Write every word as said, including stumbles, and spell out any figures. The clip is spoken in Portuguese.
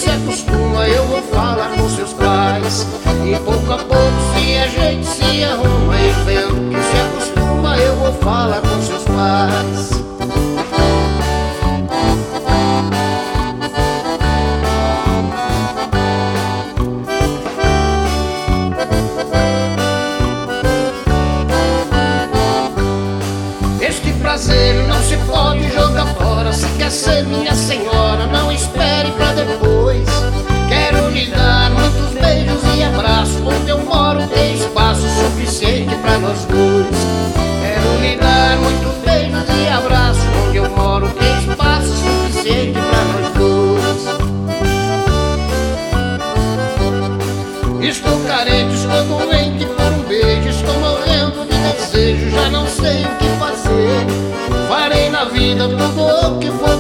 se acostuma, eu vou falar com seus pais. E pouco a pouco se a gente se arruma, e vendo que se acostuma, eu vou falar com seus pais. Este prazer não se pode jogar fora. Se quer ser minha senhora, não espere pra depois. Quero lhe dar muitos beijos e abraços. Onde eu moro tem espaço suficiente pra nós dois. Quero lhe dar muitos beijos e abraços. Onde eu moro tem espaço suficiente pra nós dois. Estou carente, estou doente por um beijo. Estou morrendo de desejo, já não sei o que fazer. Farei na vida tudo o que for